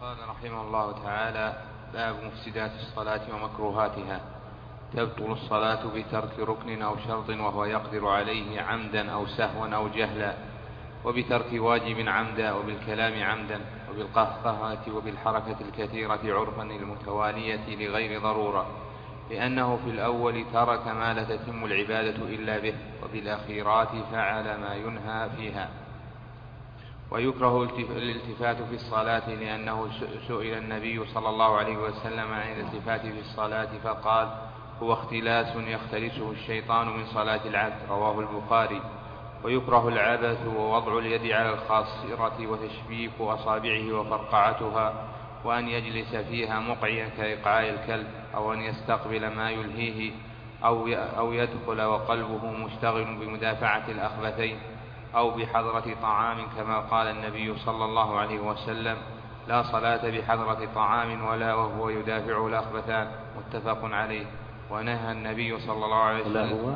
قال رحمه الله تعالى: باب مفسدات الصلاة ومكروهاتها. تبطل الصلاة بترك ركن أو شرط وهو يقدر عليه عمدا أو سهوا أو جهلا، وبترك واجب عمدا، وبالكلام عمدا، وبالقهقهة، وبالحركة الكثيرة عرفا المتوالية لغير ضرورة، لأنه في الأول ترك ما لا تتم العبادة إلا به، وبالأخيرات فعل ما ينهى فيها. ويكره الالتفات في الصلاة، لأنه سئل النبي صلى الله عليه وسلم عن الالتفات في الصلاة فقال: هو اختلاس يختلسه الشيطان من صلاة العبد، رواه البخاري. ويكره العبث ووضع اليد على الخاصرة وتشبيك أصابعه وفرقعتها، وأن يجلس فيها مقعيا كإقعاء الكلب، أو أن يستقبل ما يلهيه، أو يدخل وقلبه مشتغل بمدافعة الأخبثين، أو بحضرة طعام، كما قال النبي صلى الله عليه وسلم: لا صلاة بحضرة طعام ولا وهو يدافعه الأخبثان، متفق عليه. ونهى النبي صلى الله عليه وسلم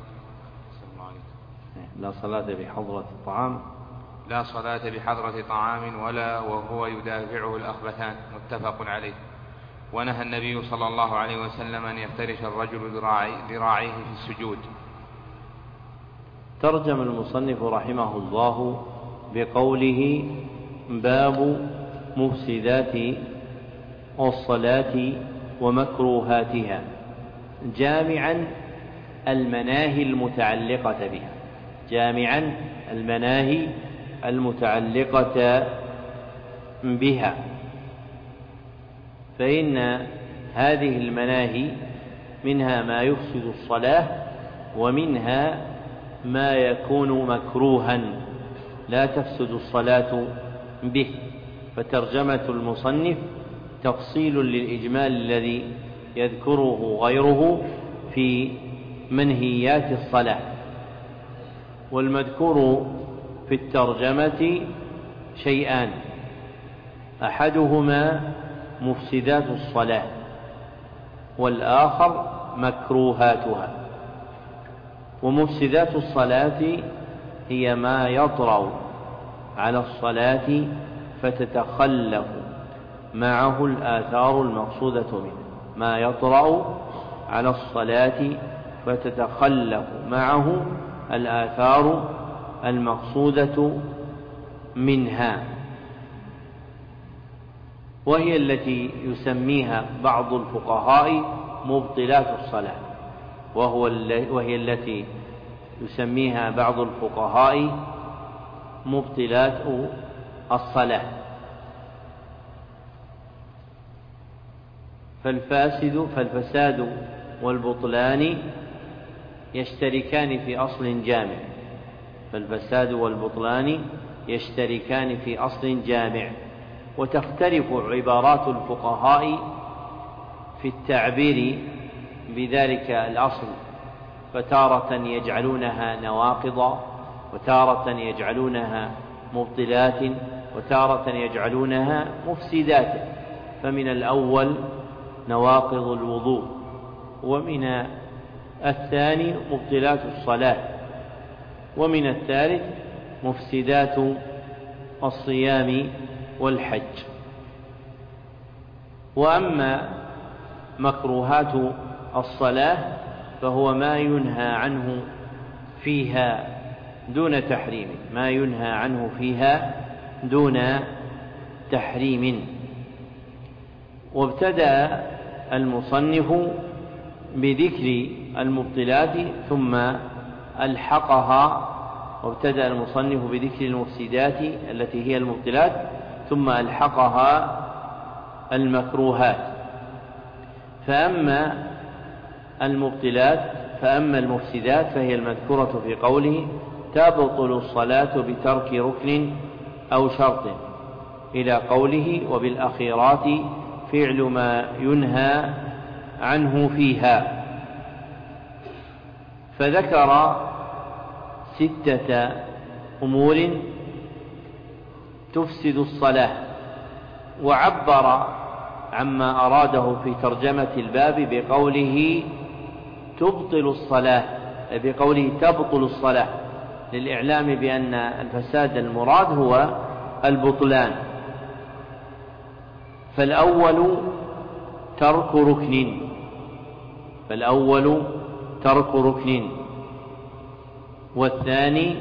لا صلاة بحضرة الطعام، لا صلاة بحضرة طعام ولا وهو يدافعه الأخبثان، متفق عليه. ونهى النبي صلى الله عليه وسلم أن يفترش الرجل ذراعيه في السجود. ترجم المصنف رحمه الله بقوله: باب مفسدات الصلاة ومكروهاتها، جامعا المناهي المتعلقة بها، جامعا المناهي المتعلقة بها. فإن هذه المناهي منها ما يفسد الصلاة، ومنها ما يكون مكروها لا تفسد الصلاة به. فترجمة المصنف تفصيل للإجمال الذي يذكره غيره في منهيات الصلاة. والمذكور في الترجمة شيئان: أحدهما مفسدات الصلاة، والآخر مكروهاتها. ومفسدات الصلاة هي ما يطرأ على الصلاة فتتخلف معه الآثار المقصودة منه، ما يطرأ على الصلاة فتتخلف معه الآثار المقصودة منها، وهي التي يسميها بعض الفقهاء مبطلات الصلاة، وهي التي يسميها بعض الفقهاء مبطلات الصلاة. فالفساد والبطلان يشتركان في أصل جامع، فالفساد والبطلان يشتركان في أصل جامع. وتختلف عبارات الفقهاء في التعبير بذلك الأصل، فتارة يجعلونها نواقض، وتارة يجعلونها مبطلات، وتارة يجعلونها مفسدات. فمن الأول نواقض الوضوء، ومن الثاني مبطلات الصلاة، ومن الثالث مفسدات الصيام والحج. وأما مكروهات الصلاة فهو ما ينهى عنه فيها دون تحريم، ما ينهى عنه فيها دون تحريم. وابتدأ المصنف بذكر المبطلات ثم ألحقها، وابتدأ المصنف بذكر المفسدات التي هي المبطلات ثم ألحقها المكروهات. فأما المفسدات فهي المذكورة في قوله: تبطل الصلاة بترك ركن أو شرط، إلى قوله: وبالأخيرات فعل ما ينهى عنه فيها. فذكر 6 أمور تفسد الصلاة، وعبر عما أراده في ترجمة الباب بقوله تبطل الصلاة، بقوله تبطل الصلاة، للإعلام بأن الفساد المراد هو البطلان. فالأول ترك ركن والثاني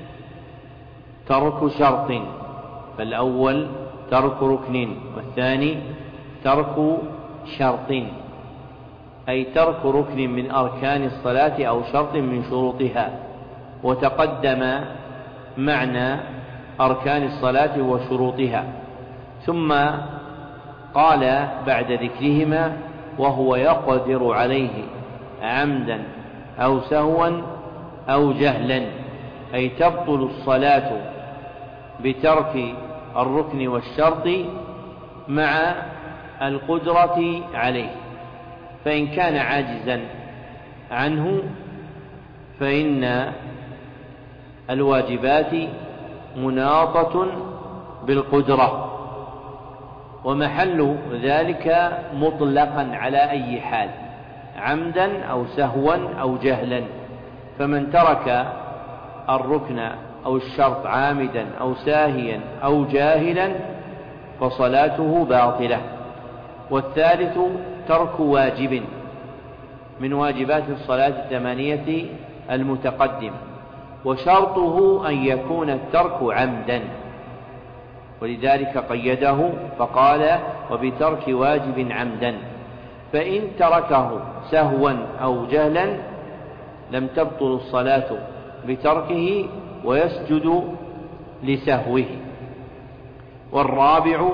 ترك شرط. فالأول ترك ركن والثاني ترك شرط، أي ترك ركن من أركان الصلاة أو شرط من شروطها. وتقدم معنى أركان الصلاة وشروطها، ثم قال بعد ذكرهما: وهو يقدر عليه عمدا أو سهوا أو جهلا، أي تبطل الصلاة بترك الركن والشرط مع القدرة عليه. فإن كان عاجزا عنه فإن الواجبات مناطة بالقدرة، ومحل ذلك مطلقا على أي حال، عمدا أو سهوا أو جهلا. فمن ترك الركن أو الشرط عامدا أو ساهيا أو جاهلا فصلاته باطلة. والثالث ترك واجب من واجبات الصلاة 8 المتقدم، وشرطه أن يكون الترك عمدا، ولذلك قيده فقال: وبترك واجب عمدا. فإن تركه سهوا أو جهلا لم تبطل الصلاة بتركه ويسجد لسهوه. والرابع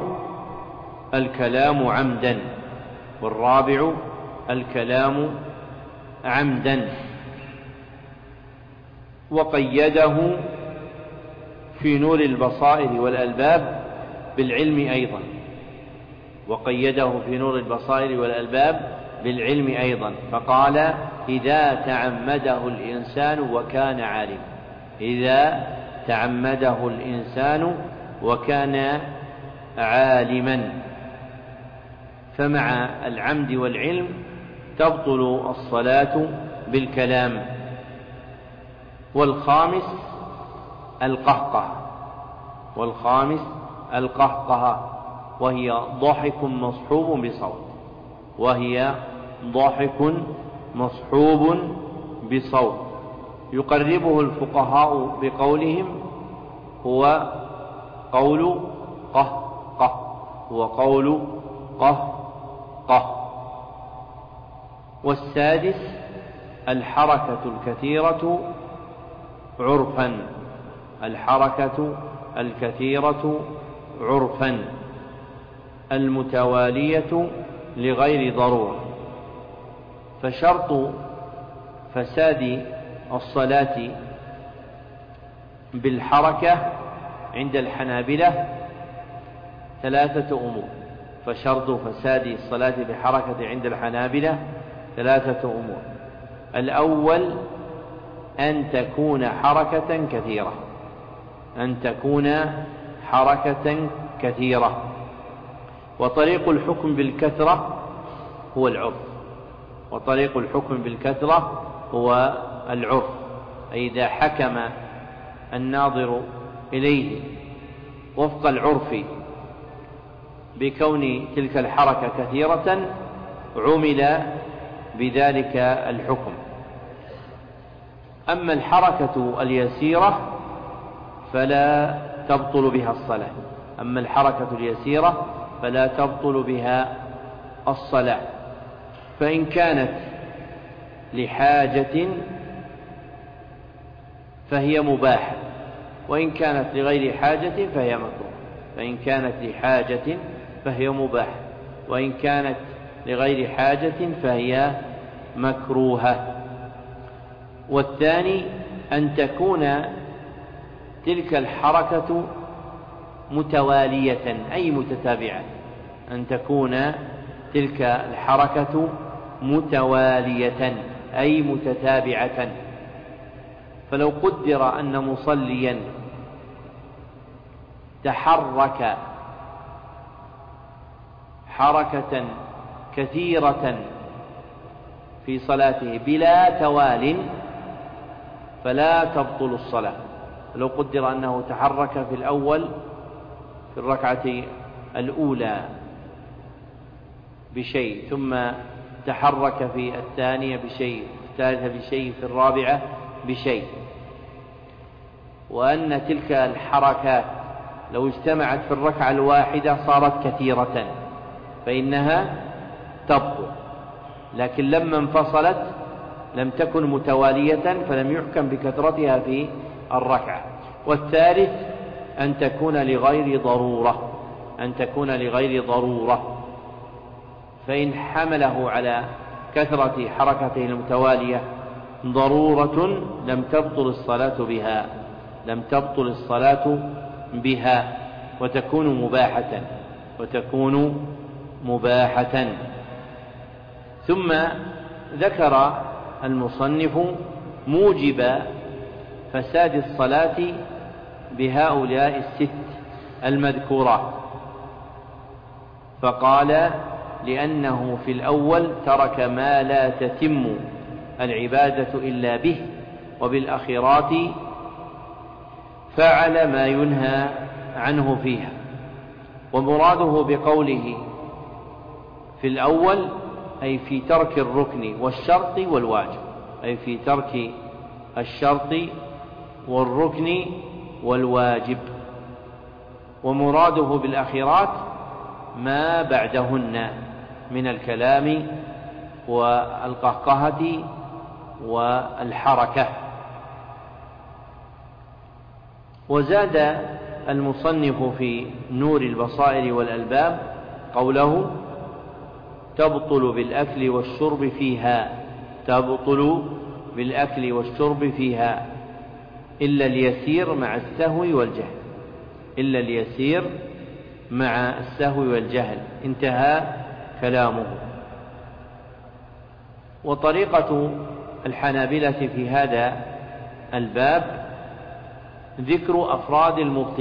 الكلام عمدا، وقيده في نور البصائر والألباب بالعلم أيضا، فقال: إذا تعمده الإنسان وكان عالما. فمع العمد والعلم تبطل الصلاة بالكلام. والخامس القهقه، وهي ضحك مصحوب بصوت، يقربه الفقهاء بقولهم: هو قول قه. والسادس الحركة الكثيرة عرفا المتوالية لغير ضرورة. فشرط فساد الصلاة بالحركة عند الحنابلة 3 أمور. الأول أن تكون حركة كثيرة، وطريق الحكم بالكثرة هو العرف. أي إذا حكم الناظر إليه وفق العرف بكون تلك الحركة كثيرة عمل بذلك الحكم. أما الحركة اليسيرة فلا تبطل بها الصلاة، فإن كانت لحاجة فهي مباحة، وإن كانت لغير حاجة فهي مكروه. فإن كانت لحاجة فهي مباحة، وإن كانت لغير حاجة فهي مكروهة. والثاني أن تكون تلك الحركة متوالية أي متتابعة، متتابعة. فلو قدر أن مصليا تحرك حركة كثيرة في صلاته بلا توال فلا تبطل الصلاة. لو قدر أنه تحرك في الركعة الأولى بشيء، ثم تحرك في الثانية بشيء، في الثالثة بشيء، في الرابعة بشيء، وأن تلك الحركات لو اجتمعت في الركعة الواحدة صارت كثيرة فإنها تبطل، لكن لما انفصلت لم تكن متوالية فلم يحكم بكثرتها في الركعة. والثالث أن تكون لغير ضرورة، فإن حمله على كثرة حركته المتوالية ضرورة لم تبطل الصلاة بها وتكون مباحة. ثم ذكر المصنف موجب فساد الصلاة بهؤلاء الست المذكورات، فقال: لأنه في الأول ترك ما لا تتم العبادة إلا به، وبالأخيرات فعل ما ينهى عنه فيها. ومراده بقوله في الأول أي في ترك الركن والشرط والواجب، أي في ترك الشرط والركن والواجب. ومراده بالأخيرات ما بعدهن من الكلام والقهقهة والحركة. وزاد المصنف في نور البصائر والألباب قوله: تبطل بالأكل والشرب فيها إلا اليسير مع السهو والجهل. انتهى كلامه. وطريقة الحنابلة في هذا الباب ذكر أفراد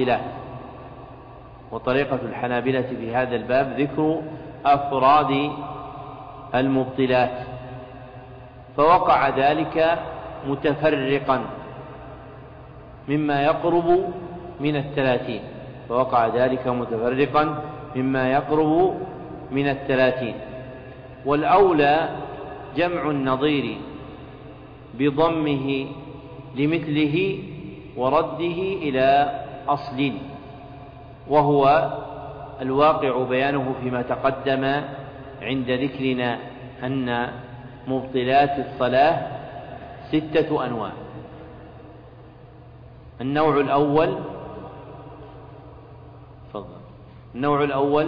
المبطلات، فوقع ذلك متفرقا مما يقرب من 30. والأولى جمع النظير بضمه لمثله ورده إلى أصل، وهو الواقع بيانه فيما تقدم عند ذكرنا أن مبطلات الصلاة 6 أنواع. النوع الأول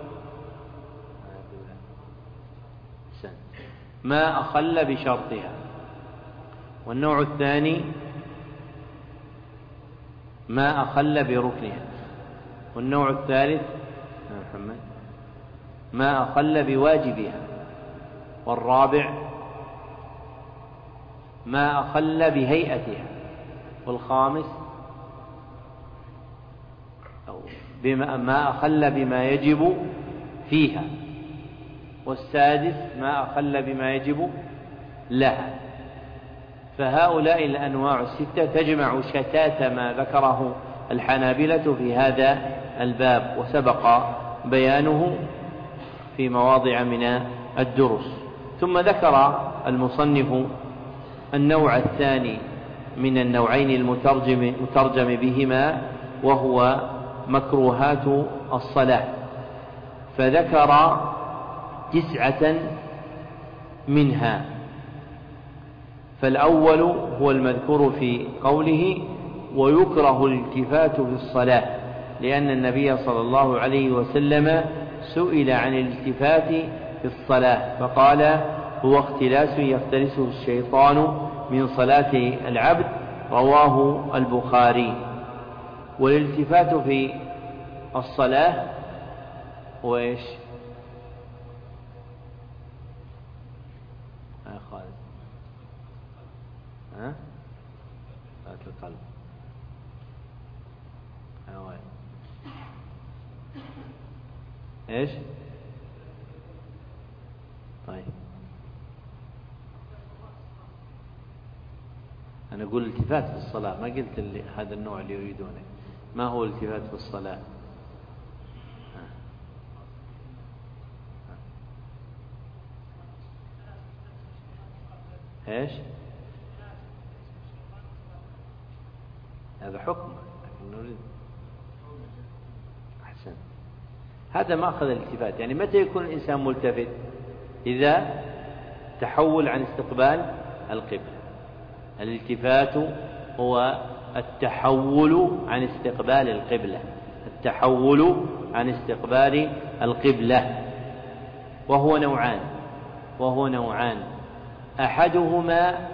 ما أخل بشرطها، والنوع الثاني ما أخل بركنها، والنوع الثالث ما أخل بواجبها، والرابع ما أخل بهيئتها، والخامس ما أخل بما يجب فيها، والسادس ما أخل بما يجب لها. فهؤلاء الأنواع 6 تجمع شتات ما ذكره الحنابلة في هذا الباب، وسبق بيانه في مواضع من الدروس. ثم ذكر المصنف النوع الثاني من النوعين المترجم بهما، وهو مكروهات الصلاة، فذكر 9 منها. فالأول هو المذكور في قوله: ويكره الالتفات في الصلاة، لأن النبي صلى الله عليه وسلم سئل عن الالتفات في الصلاة فقال: هو اختلاس يختلسه الشيطان من صلاة العبد، رواه البخاري. والالتفات في الصلاة هو إيش؟ خالد القلب إيش؟ طيب، أنا أقول التفات في الصلاة، ما قلت هذا النوع اللي يريدونه. ما هو الالتفات في الصلاة؟ إيش؟ هذا حكم. أحسن. هذا ما أخذ الالتفات. يعني متى يكون الإنسان ملتفت؟ إذا تحول عن استقبال القبلة. الالتفات هو التحول عن استقبال القبلة، التحول عن استقبال القبلة، وهو نوعان، أحدهما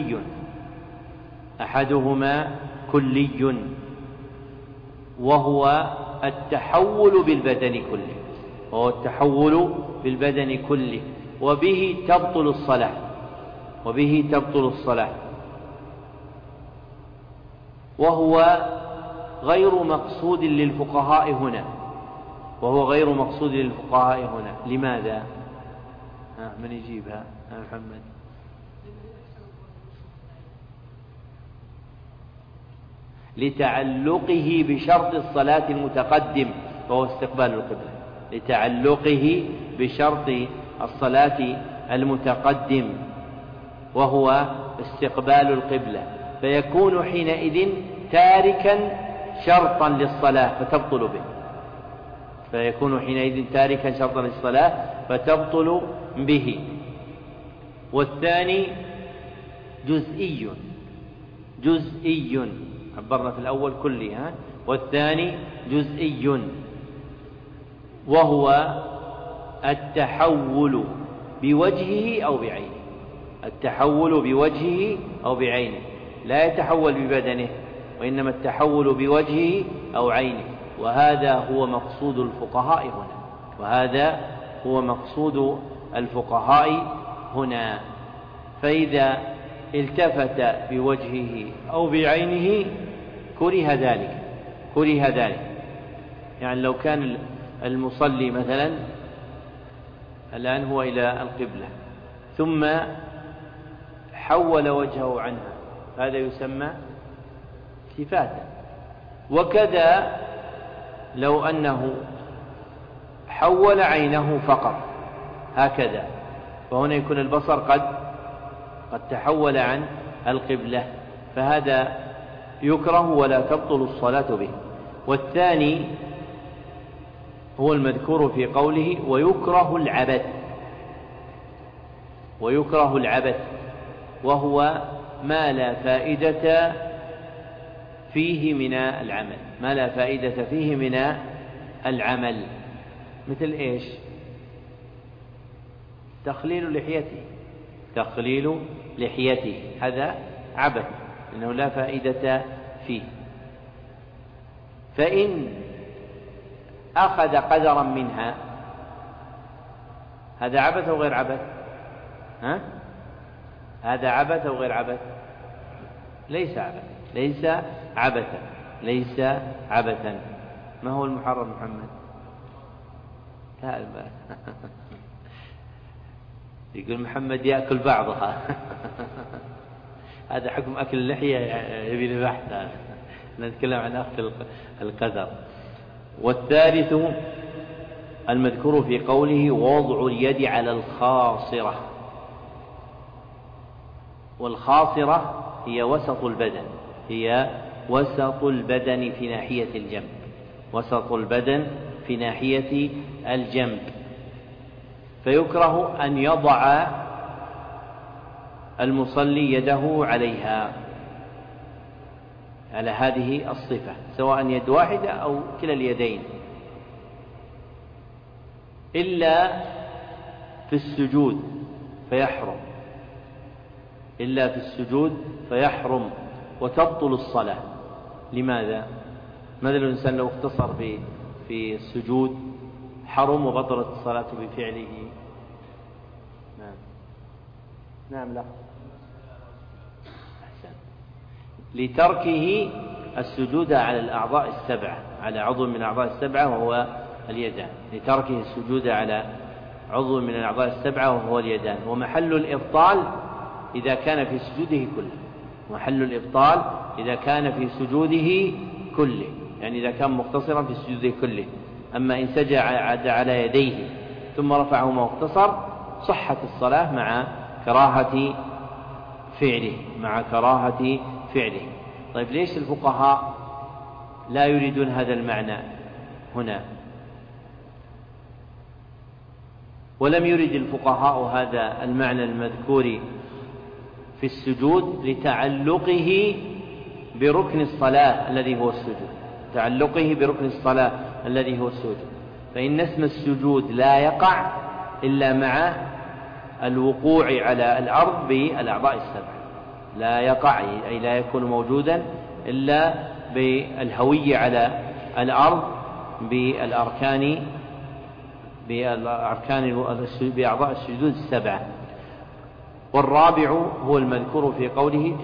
كلي وهو التحول بالبدن كله، وبه تبطل الصلاة، وهو غير مقصود للفقهاء هنا. لماذا؟ من يجيبها؟ محمد. لتعلقه بشرط الصلاة المتقدم وهو استقبال القبلة، لتعلقه بشرط الصلاة المتقدم وهو استقبال القبلة، فيكون حينئذ تاركا شرطا للصلاة فتبطل به. والثاني جزئي، عبرنا في الأول كلي، والثاني جزئي، وهو التحول بوجهه أو بعينه، لا يتحول ببدنه، وإنما التحول بوجهه أو عينه، وهذا هو مقصود الفقهاء هنا. فإذا التفت بوجهه أو بعينه كره ذلك. يعني لو كان المصلي مثلا الآن هو إلى القبلة ثم حول وجهه عنها، هذا يسمى التفاتا. وكذا لو أنه حول عينه فقط هكذا، فهنا يكون البصر قد تحول عن القبلة، فهذا يكره ولا تبطل الصلاة به. والثاني هو المذكور في قوله ويكره العبث، وهو ما لا فائدة فيه من العمل، مثل إيش؟ تخليل لحيته، هذا عبث إنه لا فائدة فيه. فإن أخذ قدرا منها، هذا عبث أو غير عبث؟ هذا عبث أو غير عبث؟ ليس عبثا. ما هو المحرم محمد؟ يقول محمد يأكل بعضها. هذا حكم أكل اللحية يبي له بحث، نتكلم عن أخذ القدر. والثالث المذكور في قوله وضع اليد على الخاصرة، والخاصرة هي وسط البدن في ناحية الجنب، فيكره أن يضع المصلي يده عليها، على هذه الصفة، سواء يد واحدة أو كلا اليدين، إلا في السجود فيحرم وتبطل الصلاة. لماذا؟ مثل الإنسان لو اقتصر في السجود حرم وبطلت الصلاة بفعله. نعم لا أحسن. لتركه السجود على الأعضاء السبعة، على عضو من الأعضاء السبعة وهو اليدان، لتركه السجود على عضو من الأعضاء السبعة وهو اليدان. ومحل الإبطال إذا كان في سجوده كله، يعني إذا كان مقتصرا في سجوده كله. أما إن سجد على يديه ثم رفعهما واقتصر صحت الصلاة مع كراهة فعله، مع كراهة فعله. طيب ليش الفقهاء لا يريدون هذا المعنى هنا؟ ولم يرد الفقهاء هذا المعنى المذكور في السجود لتعلقه بركن الصلاة الذي هو السجود، تعلقه بركن الصلاة الذي هو السجود، فإن اسم السجود لا يقع إلا مع الوقوع على الأرض بالأعضاء السبع، لا يقع أي لا يكون موجودا إلا بالهوية على الأرض بأعضاء السجود السبعة. والرابع هو المذكور في قوله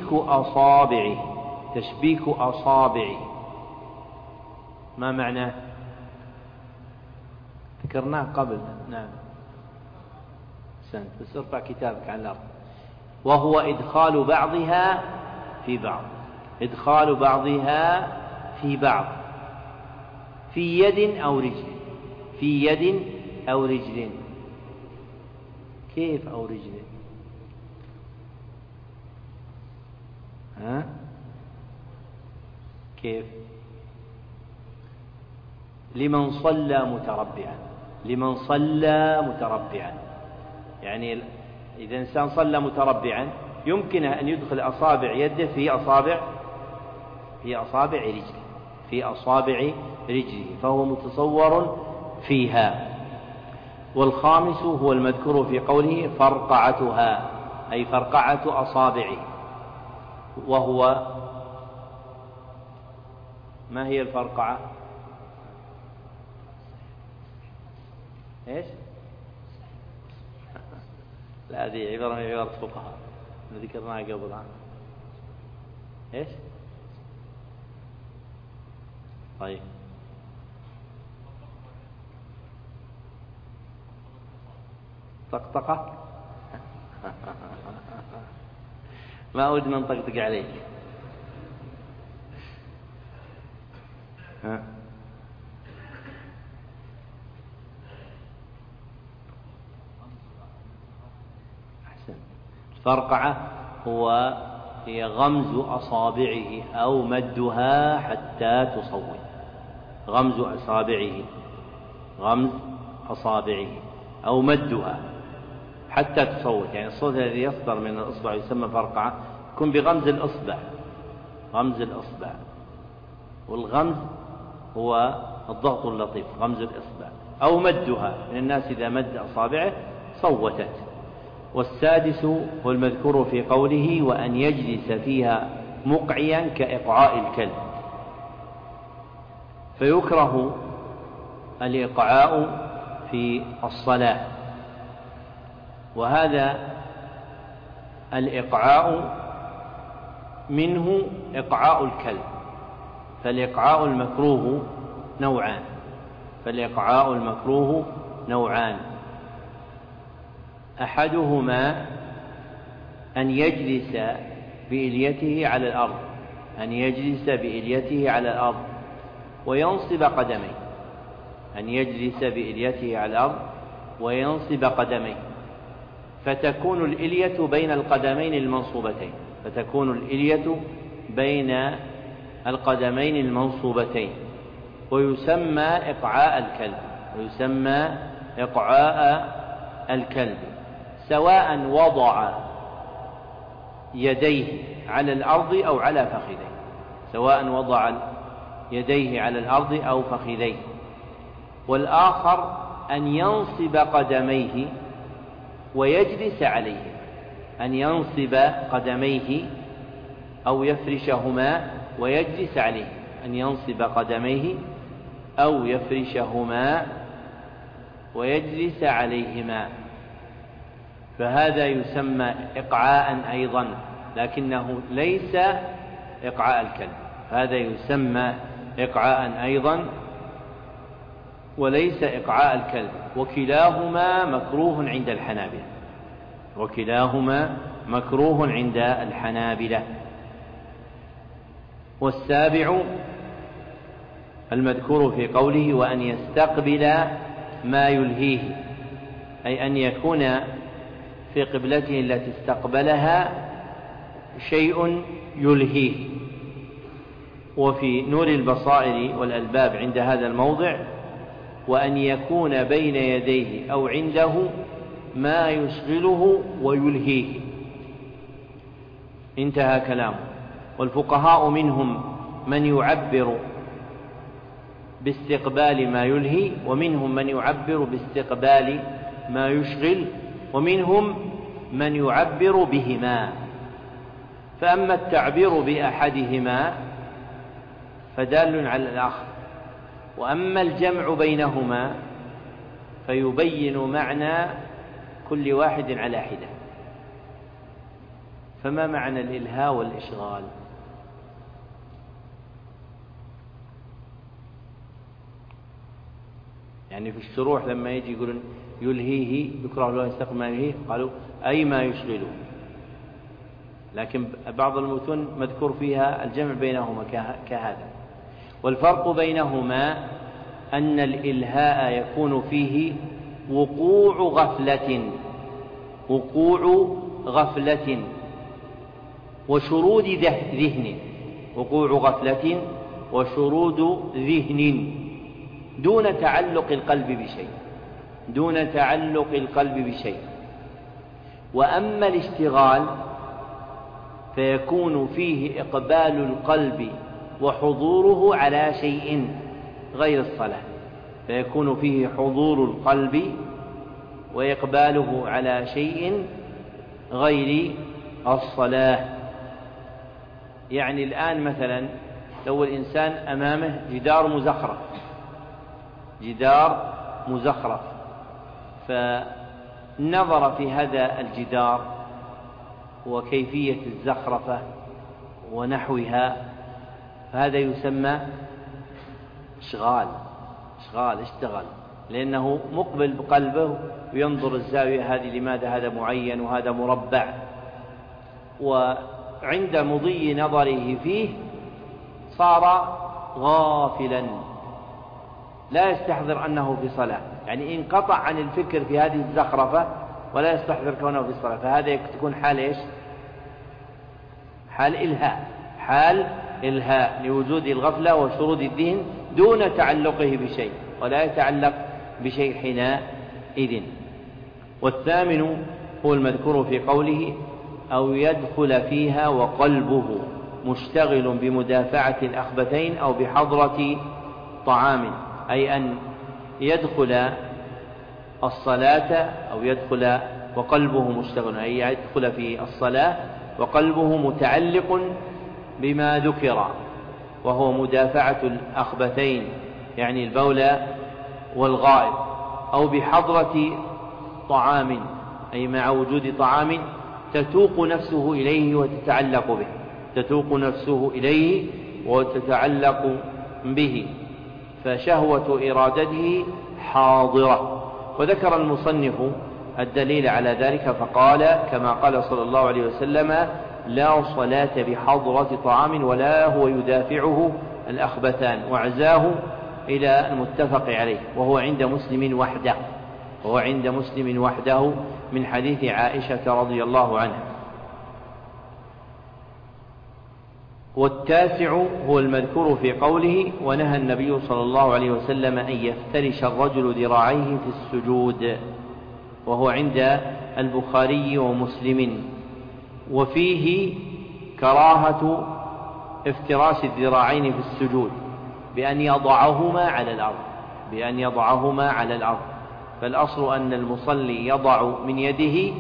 تشبيك أصابعه. ما معناه؟ ذكرناه قبل. نعم سنت، بس ارفع كتابك عن الأرض. وهو إدخال بعضها في بعض، إدخال بعضها في بعض، في يد أو رجل، في يد أو رجل. كيف أو رجل؟ كيف؟ لمن صلى متربعا، لمن صلى متربعا، يعني إذا إنسان صلى متربعا يمكن أن يدخل أصابع يده في أصابع رجله، في أصابع رجله، فهو متصور فيها. والخامس هو المذكور في قوله فرقعتها، أي فرقعة أصابعه، وهو ما هي الفرقعة؟ إيش؟ لا هذه عبارة من عبارة فقهاء ذكرناها قبل. إيش؟ طيب طقطقة ما أود من طقطق عليك. أحسن. الفرقعة هي غمز أصابعه أو مدها حتى تصوت، غمز أصابعه أو مدها حتى تصوت، يعني الصوت الذي يصدر من الإصبع يسمى فرقعة، يكون بغمز الإصبع، غمز الإصبع. والغمز هو الضغط اللطيف، غمز الإصبع، أو مدها، من الناس إذا مد أصابعه صوتت. والسادس هو المذكور في قوله وأن يجلس فيها مقعيا كإقعاء الكلب، فيكره الإقعاء في الصلاة، وهذا الإقعاء منه إقعاء الكلب، فالإقعاء المكروه نوعان، أحدهما أن يجلس بإليته على الأرض، وينصب قدميه، أن يجلس بإليته على الأرض وينصب قدميه، فتكون الإلية بين القدمين المنصوبتين، ويسمى إقعاء الكلب، سواء وضع يديه على الأرض أو فخذيه، والآخر أن ينصب قدميه ويجلس عليه، أن ينصب قدميه أو يفرشهما ويجلس عليه، أن ينصب قدميه أو يفرشهما ويجلس عليهما، فهذا يسمى إقعاء أيضا، لكنه ليس إقعاء الكلب، هذا يسمى إقعاء أيضا وليس إقعاء الكلب، وكلاهما مكروه عند الحنابلة. والسابع المذكور في قوله وأن يستقبل ما يلهيه، أي أن يكون في قبلته التي استقبلها شيء يلهيه. وفي نور البصائر والألباب عند هذا الموضع: وأن يكون بين يديه أو عنده ما يشغله ويلهيه. انتهى كلامه. والفقهاء منهم من يعبر باستقبال ما يلهي، ومنهم من يعبر باستقبال ما يشغل، ومنهم من يعبر بهما. فأما التعبير بأحدهما فدال على الآخر، وأما الجمع بينهما فيبين معنى كل واحد على حدة. فما معنى الإلهاء والإشغال؟ يعني في الشروح لما يجي يقولون يلهيه يكره له يستقبل ما يلهيه، قالوا أي ما يشغله. لكن بعض المتون مذكور فيها الجمع بينهما كهذا. والفرق بينهما أن الإلهاء يكون فيه وقوع غفلة وشرود ذهن، وقوع غفلة وشرود ذهن دون تعلق القلب بشيء. وأما الاشتغال فيكون فيه إقبال القلب وحضوره على شيء غير الصلاة، فيكون فيه حضور القلب وإقباله على شيء غير الصلاة. يعني الآن مثلا لو الإنسان أمامه جدار مزخرف فنظر في هذا الجدار وكيفية الزخرفة ونحوها، فهذا يسمى اشتغل، لأنه مقبل بقلبه وينظر الزاوية هذه لماذا هذا معين وهذا مربع، وعند مضي نظره فيه صار غافلا لا يستحضر أنه في صلاة، يعني انقطع عن الفكر في هذه الزخرفة ولا يستحضر كونه في الصلاة. فهذا تكون حال إيش؟ حال إلهاء لوجود الغفلة وشرود الذهن دون تعلقه بشيء، ولا يتعلق بشيء حينئذ. والثامن هو المذكور في قوله: أو يدخل فيها وقلبه مشتغل بمدافعة الأخبثين أو بحضرة طعام، أي أن يدخل الصلاة أو يدخل وقلبه مشتغل، أي يدخل في الصلاة وقلبه متعلق بما ذكر، وهو مدافعة الأخبثين يعني البول والغائط، أو بحضرة طعام أي مع وجود طعام تتوق نفسه إليه وتتعلق به، فشهوة إرادته حاضرة. وذكر المصنف الدليل على ذلك فقال كما قال صلى الله عليه وسلم: لا صلاة بحضرة طعام ولا هو يدافعه الأخبثان، وعزاه إلى المتفق عليه، وهو عند مسلم وحده من حديث عائشة رضي الله عنها. والتاسع هو المذكور في قوله: ونهى النبي صلى الله عليه وسلم أن يفترش الرجل ذراعيه في السجود، وهو عند البخاري ومسلم. وفيه كراهة افتراش الذراعين في السجود بأن يضعهما على الأرض، فالأصل أن المصلي يضع من يده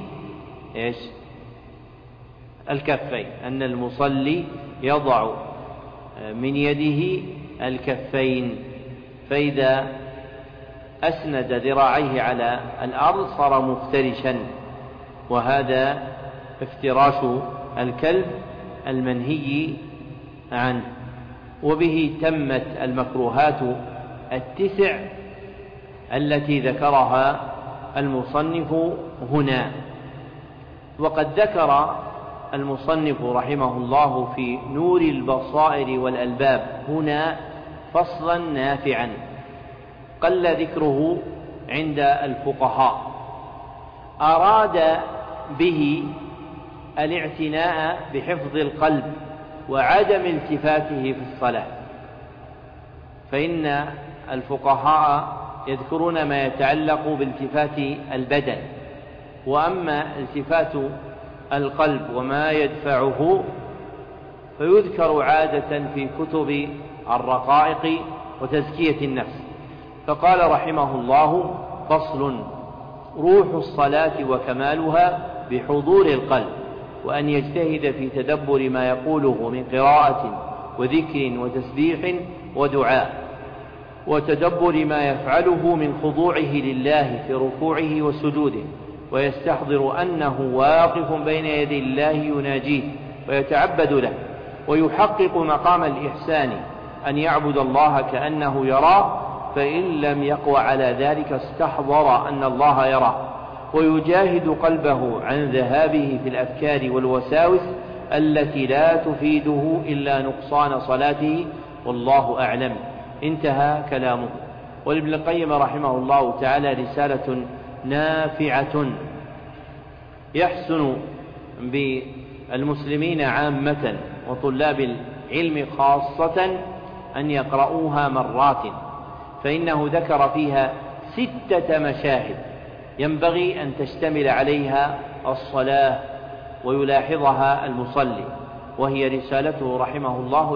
الكفين، فإذا أسند ذراعيه على الأرض صار مفترشا، وهذا افتراش الكلب المنهي عنه. وبه تمت المكروهات 9 التي ذكرها المصنف هنا. وقد ذكر المصنف رحمه الله في نور البصائر والألباب هنا فصلا نافعا قل ذكره عند الفقهاء، أراد به الاعتناء بحفظ القلب وعدم التفاته في الصلاة، فإن الفقهاء يذكرون ما يتعلق بالتفات البدن، وأما التفات القلب وما يدفعه فيذكر عادة في كتب الرقائق وتزكية النفس. فقال رحمه الله: فصل: روح الصلاة وكمالها بحضور القلب، وأن يجتهد في تدبر ما يقوله من قراءة وذكر وتسبيح ودعاء، وتدبر ما يفعله من خضوعه لله في ركوعه وسجوده، ويستحضر أنه واقف بين يدي الله يناجيه ويتعبد له، ويحقق مقام الإحسان أن يعبد الله كأنه يراه، فإن لم يقوى على ذلك استحضر أن الله يراه، ويجاهد قلبه عن ذهابه في الأفكار والوساوس التي لا تفيده إلا نقصان صلاته، والله أعلم. انتهى كلامه. ولابن القيم رحمه الله تعالى رسالة نافعة يحسن بالمسلمين عامة وطلاب العلم خاصة أن يقرؤوها مرات، فإنه ذكر فيها 6 مشاهد ينبغي أن تشتمل عليها الصلاة ويلاحظها المصلي، وهي رسالته رحمه الله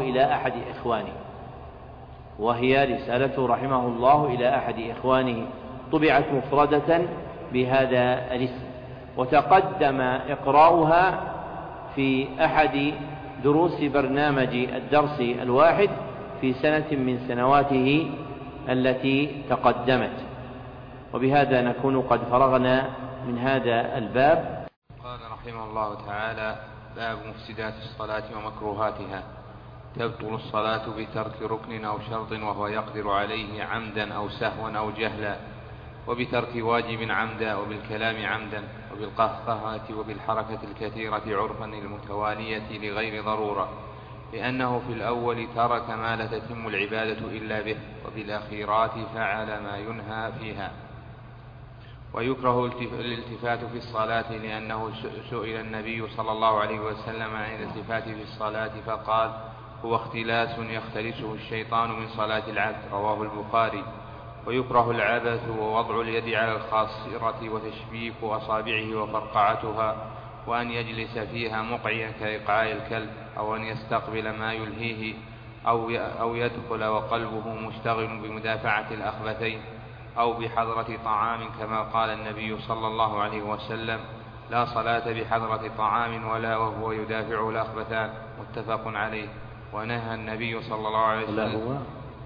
إلى أحد إخوانه طبعت مفردة بهذا الاسم، وتقدم إقراؤها في أحد دروس برنامج الدرس الواحد في سنة من سنواته التي تقدمت. وبهذا نكون قد فرغنا من هذا الباب. قال رحمه الله تعالى: باب مفسدات الصلاة ومكروهاتها. تبطل الصلاة بترك ركن أو شرط وهو يقدر عليه عمدا أو سهوا أو جهلا، وبترك واجب عمدا، وبالكلام عمدا، وبالقهقهة، وبالحركة الكثيرة عرفا المتوالية لغير ضرورة، لأنه في الأول ترك ما لا تتم العبادة إلا به، وبالأخيرات فعل ما ينهى فيها. ويكره الالتفات في الصلاة، لأنه سئل النبي صلى الله عليه وسلم عن الالتفات في الصلاة فقال: هو اختلاس يختلسه الشيطان من صلاة العبد، رواه البخاري. ويكره العبث ووضع اليد على الخاصرة وتشبيك أصابعه وفرقعتها، وأن يجلس فيها مقعيا كإقعاء الكلب، أو أن يستقبل ما يلهيه، أو يدخل وقلبه مشتغل بمدافعة الأخبثين، أو بحضرة طعام، كما قال النبي صلى الله عليه وسلم: لا صلاة بحضرة طعام ولا وهو يدافعه الأخبثان، متفق عليه. ونهى النبي صلى الله عليه وسلم: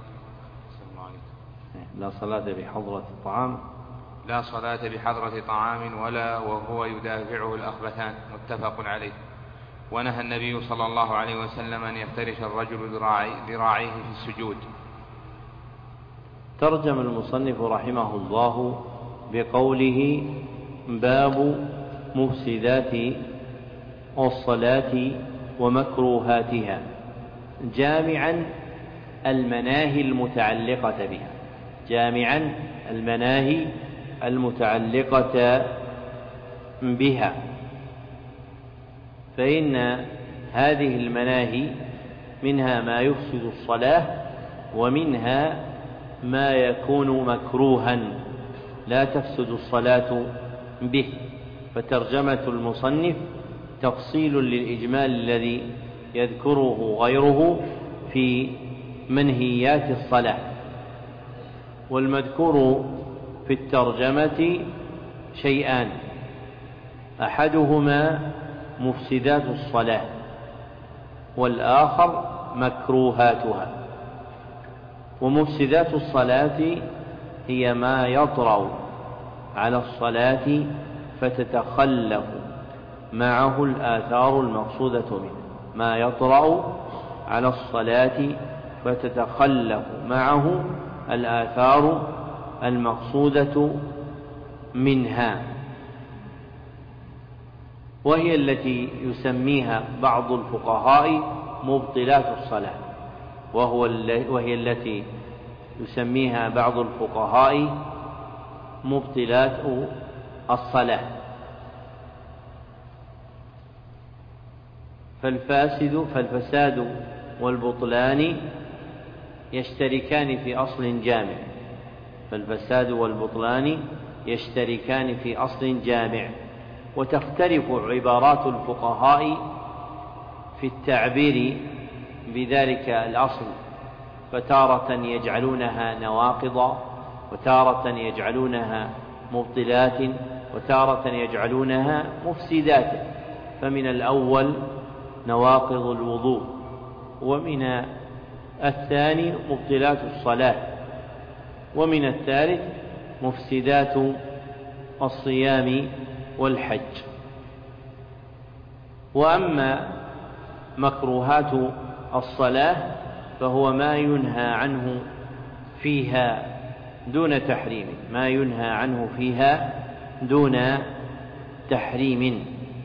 لا صلاة بحضرة طعام، لا صلاة بحضرة طعام ولا وهو يدافعه الأخبثان، متفق عليه. ونهى النبي صلى الله عليه وسلم أن يفترش الرجل ذراعيه في السجود. ترجم المصنف رحمه الله بقوله: باب مفسدات الصلاة ومكروهاتها، جامعا المناهي المتعلقة بها، جامعا المناهي المتعلقة بها، فإن هذه المناهي منها ما يفسد الصلاة، ومنها ما يكون مكروها لا تفسد الصلاة به. فترجمة المصنف تفصيل للإجمال الذي يذكره غيره في منهيات الصلاة. والمذكور في الترجمة شيئان: أحدهما مفسدات الصلاة، والآخر مكروهاتها. ومفسدات الصلاة هي ما يطرأ على الصلاة فتتخلف معه الآثار المقصودة منه، ما يطرأ على الصلاة فتتخلف معه الآثار المقصودة منها، وهي التي يسميها بعض الفقهاء مبطلات الصلاة، وهي التي يسميها بعض الفقهاء مبطلات الصلاة. فالفساد والبطلان يشتركان في أصل جامع. فالفساد والبطلان يشتركان في أصل جامع. وتختلف عبارات الفقهاء في التعبير بذلك الأصل، فتارة يجعلونها نواقض، وتارة يجعلونها مبطلات، وتارة يجعلونها مفسدات. فمن الأول نواقض الوضوء، ومن الثاني مبطلات الصلاة، ومن الثالث مفسدات الصيام والحج. وأما مكروهات الصلاة فهو ما ينهى عنه فيها دون تحريم، ما ينهى عنه فيها دون تحريم.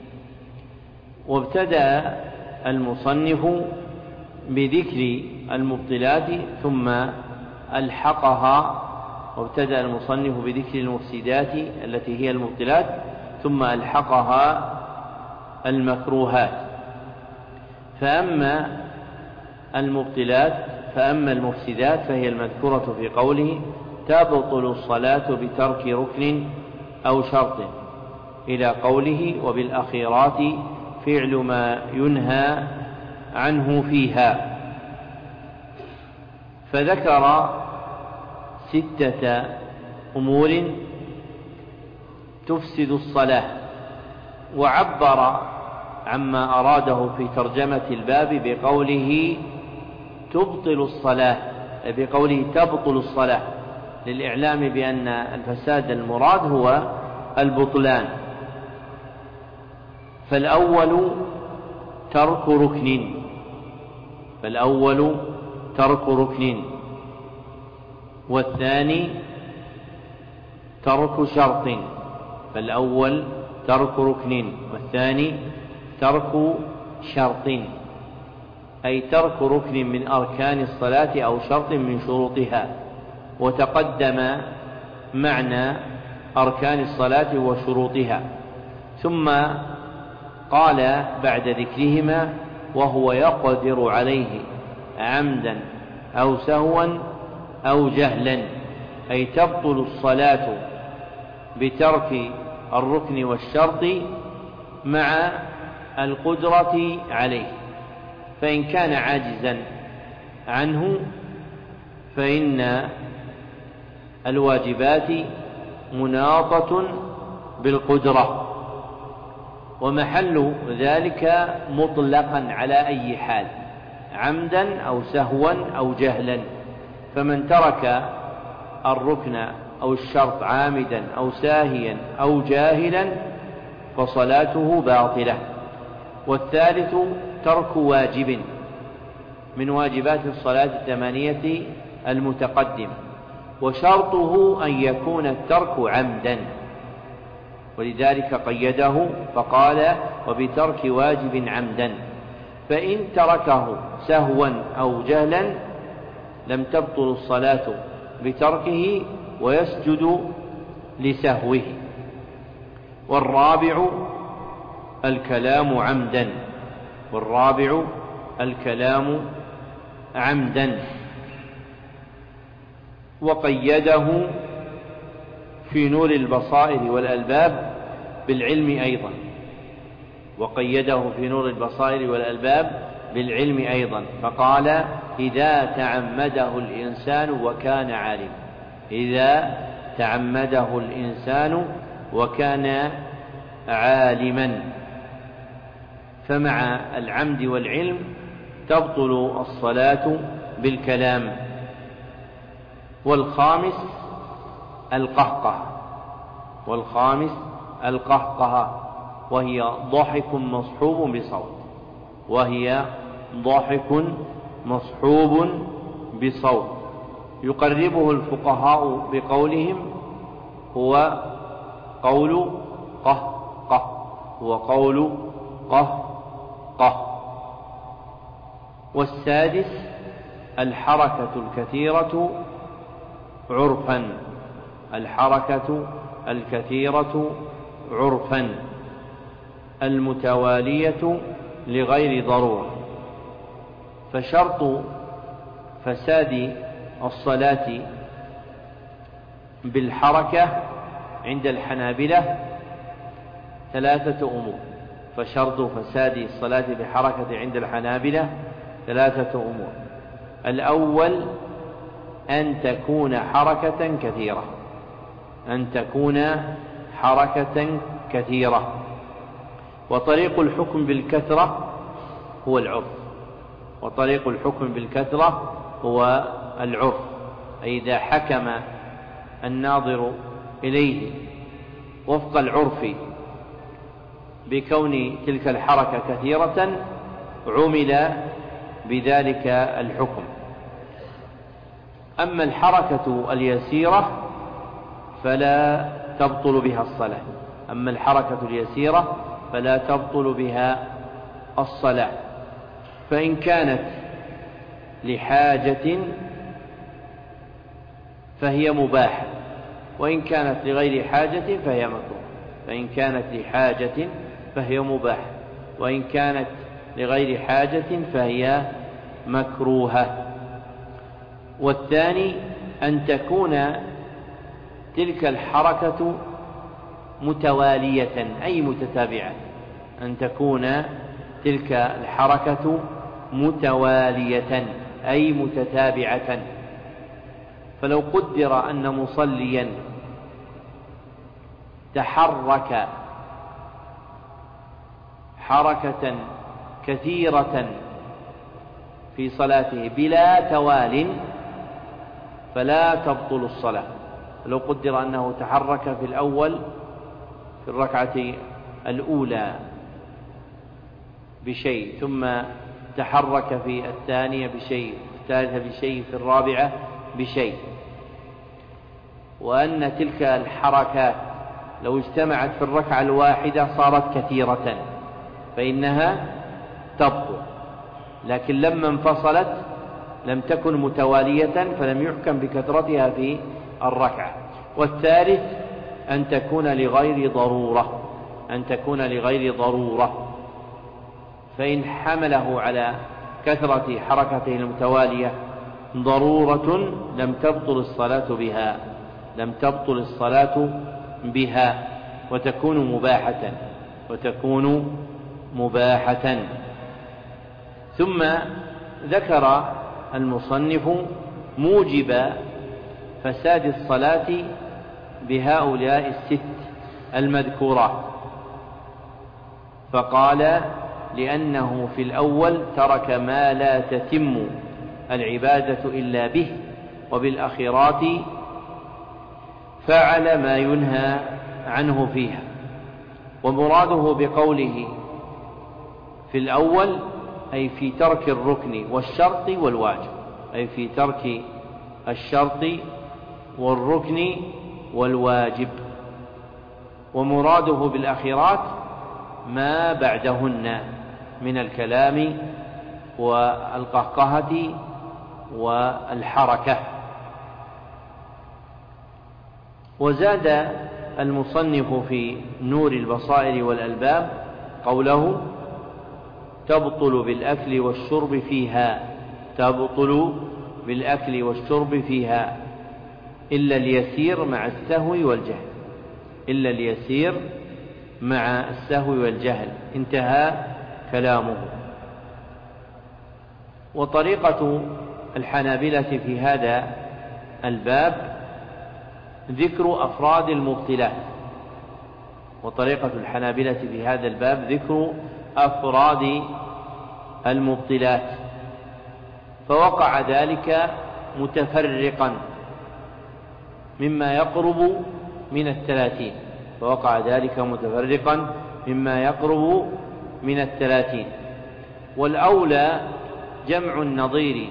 وابتدأ المصنف بذكر المبطلات ثم ألحقها، وابتدأ المصنف بذكر المفسدات التي هي المبطلات ثم ألحقها المكروهات. فأما المفسدات فهي المذكورة في قوله تبطل الصلاة بترك ركن أو شرط، إلى قوله وبالأخيرات فعل ما ينهى عنه فيها. فذكر 6 أمور تفسد الصلاة، وعبر عما أراده في ترجمة الباب بقوله تبطل الصلاة، للإعلام بأن الفساد المراد هو البطلان. فالأول ترك ركن، والثاني ترك شرط. فالأول ترك ركن، والثاني ترك شرط، أي ترك ركن من أركان الصلاة أو شرط من شروطها. وتقدم معنى أركان الصلاة وشروطها، ثم قال بعد ذكرهما وهو يقدر عليه عمدا أو سهوا أو جهلا، أي تبطل الصلاة بترك الركن والشرط مع القدرة عليه. فإن كان عاجزا عنه فإن الواجبات مناطة بالقدرة، ومحل ذلك مطلقا على أي حال، عمدا أو سهوا أو جهلا. فمن ترك الركن أو الشرط عامدا أو ساهيا أو جاهلا فصلاته باطلة. والثالث ترك واجب من واجبات الصلاة 8 المتقدم، وشرطه أن يكون الترك عمدا، ولذلك قيده فقال وبترك واجب عمدا. فإن تركه سهوا أو جهلا لم تبطل الصلاة بتركه ويسجد لسهوه. والرابع الكلام عمدا، وقيده في نور البصائر والألباب بالعلم أيضا، فقال إذا تعمده الإنسان وكان عالما. فمع العمد والعلم تبطل الصلاة بالكلام. والخامس القهقهة، وهي ضحك مصحوب بصوت، يقربه الفقهاء بقولهم هو قول قه. والسادس الحركة الكثيرة عرفا، المتوالية لغير ضرورة. فشرط فساد الصلاة بالحركة عند الحنابلة 3 أمور. فشرط فساد الصلاة بحركة عند الحنابلة 3 أمور. الأول أن تكون حركة كثيرة، أن تكون حركة كثيرة. وطريق الحكم بالكثرة هو العرف، وطريق الحكم بالكثرة هو العرف. أي إذا حكم الناظر إليه وفق العرف بكون تلك الحركة كثيرة عمل بذلك الحكم. أما الحركة اليسيرة فلا تبطل بها الصلاة، أما الحركة اليسيرة فلا تبطل بها الصلاة. فإن كانت لحاجة فهي مباحة، وإن كانت لغير حاجة فهي مكروه. فإن كانت لحاجة فهي مباحة، وإن كانت لغير حاجة فهي مكروهة. والثاني أن تكون تلك الحركة متوالية أي متتابعة، أن تكون تلك الحركة متوالية أي متتابعة. فلو قدر أن مصليا تحرك حركة كثيرة في صلاته بلا توال فلا تبطل الصلاة. لو قدر أنه تحرك في الأول في الركعة الأولى بشيء، ثم تحرك في الثانية بشيء، في الثالثة بشيء، في الرابعة بشيء، وأن تلك الحركات لو اجتمعت في الركعة الواحدة صارت كثيرة فإنها تبطل، لكن لما انفصلت لم تكن متوالية فلم يحكم بكثرتها في الركعة. والثالث أن تكون لغير ضرورة، أن تكون لغير ضرورة. فإن حمله على كثرة حركته المتوالية ضرورة لم تبطل الصلاة بها، لم تبطل الصلاة بها وتكون مباحة، وتكون مباحة. ثم ذكر المصنف موجب فساد الصلاة بهؤلاء 6 المذكورات، فقال: لأنه في الأول ترك ما لا تتم العبادة إلا به، وبالأخيرات فعل ما ينهى عنه فيها. ومراده بقوله في الأول أي في ترك الركن والشرط والواجب، أي في ترك الشرط والركن والواجب. ومراده بالأخيرات ما بعدهن من الكلام والقهقهة والحركة. وزاد المصنف في نور البصائر والألباب قوله: تبطل بالأكل والشرب فيها، تبطل بالأكل والشرب فيها إلا اليسير مع السهو والجهل، إلا اليسير مع السهو والجهل. انتهى كلامه. وطريقة الحنابلة في هذا الباب ذكر أفراد المبطلات، وطريقة الحنابلة في هذا الباب ذكر أفراد المبطلات، فوقع ذلك متفرقا مما يقرب من 30، فوقع ذلك متفرقا مما يقرب من 30. والأولى جمع النظير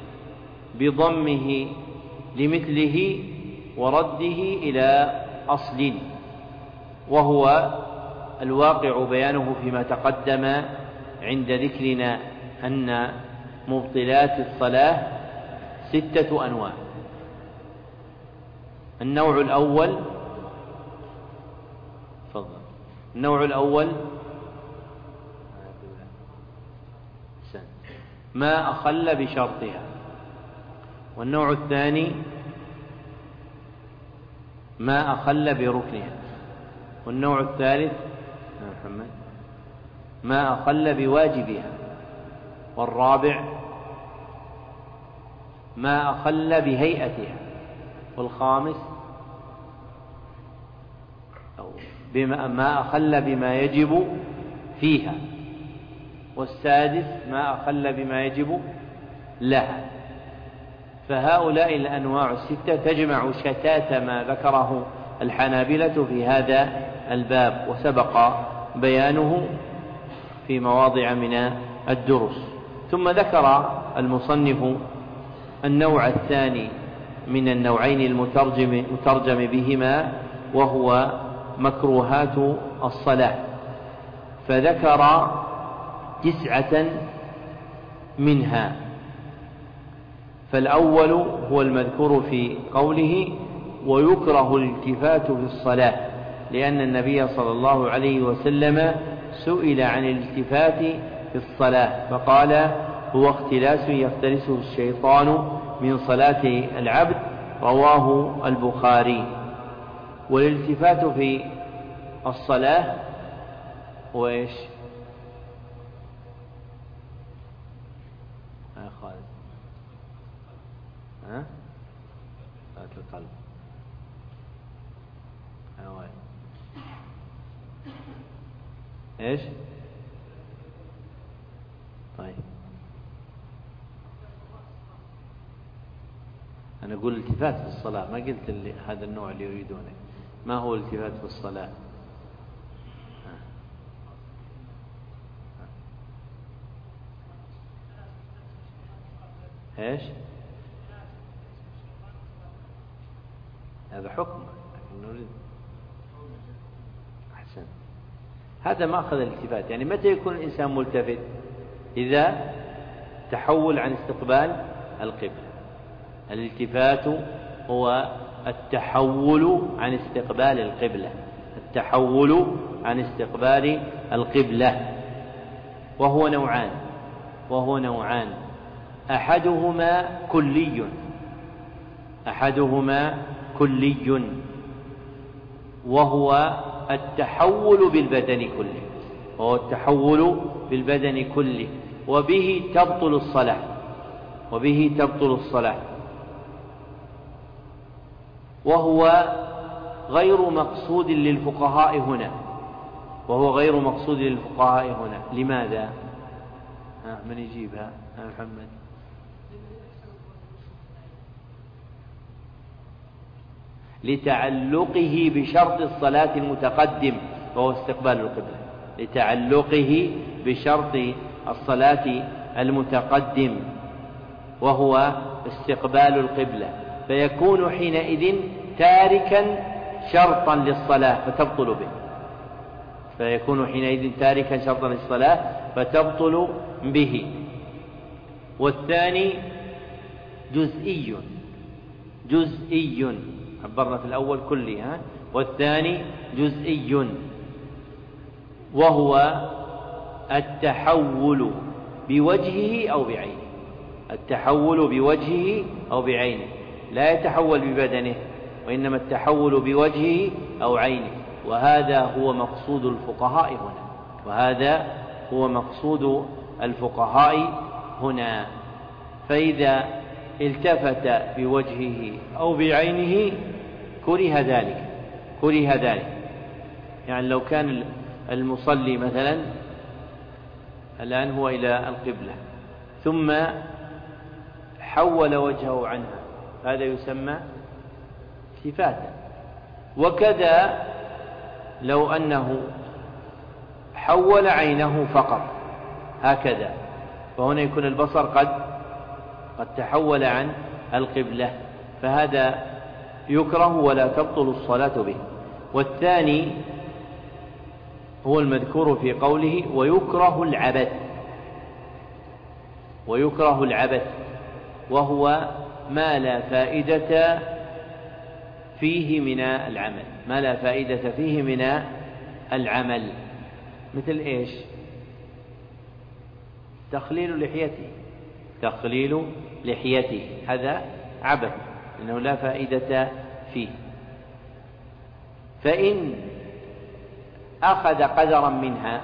بضمه لمثله ورده إلى أصل، وهو الواقع بيانه فيما تقدم عند ذكرنا أن مبطلات الصلاة 6 أنواع. النوع الأول ما أخل بشرطها. والنوع الثاني ما أخل بركنها. والنوع الثالث ما أخل بواجبها. والرابع ما أخل بهيئتها. والخامس ما أخل بما يجب فيها. والسادس ما أخل بما يجب لها. فهؤلاء الأنواع الستة تجمع شتات ما ذكره الحنابلة في هذا الباب، وسبق بيانه في مواضع من الدروس. ثم ذكر المصنف النوع الثاني من النوعين المترجم بهما، وهو مكروهات الصلاة، فذكر 9 منها. فالأول هو المذكور في قوله ويكره الالتفات في الصلاة، لأن النبي صلى الله عليه وسلم سئل عن الالتفات في الصلاة فقال هو اختلاس يختلسه الشيطان من صلاة العبد، رواه البخاري. والالتفات في الصلاة هو ايش؟ خالد صلاة القلب ايش؟ طيب أنا أقول التفات في الصلاة، ما قلت هذا النوع اللي يريدونه. ما هو الالتفات في الصلاة؟ ايش؟ هذا حكم، لكن نريد أحسن. هذا ما أخذ الالتفات. يعني متى يكون الإنسان ملتفت؟ إذا تحول عن استقبال القبلة. الالتفات هو التحول عن استقبال القبلة، التحول عن استقبال القبلة، وهو نوعان. أحدهما كلي وهو التحول بالبدن كله، وبه تبطل الصلاة، وهو غير مقصود للفقهاء هنا. لماذا؟ من يجيبها؟ محمد. لتعلقه بشرط الصلاة المتقدم وهو استقبال القبلة. لتعلقه بشرط الصلاة المتقدم وهو استقبال القبلة، فيكون حينئذ تاركا شرطا للصلاة فتبطل به. والثاني جزئي، عبرنا في الأول كلي، والثاني جزئي، وهو التحول بوجهه أو بعينه. لا يتحول ببدنه، وإنما التحول بوجهه أو عينه. وهذا هو مقصود الفقهاء هنا. فإذا التفت بوجهه أو بعينه كره ذلك. يعني لو كان المصلي مثلا الآن هو إلى القبلة ثم حول وجهه عنها، هذا يسمى التفاتا. وكذا لو أنه حول عينه فقط هكذا، فهنا يكون البصر قد تحول عن القبلة، فهذا يكره ولا تبطل الصلاة به. والثاني هو المذكور في قوله ويكره العبث، وهو ما لا فائدة فيه من العمل. مثل إيش؟ تخليل لحيته، تخليل لحيته، هذا عبث إنه لا فائدة فيه. فإن أخذ قدرا منها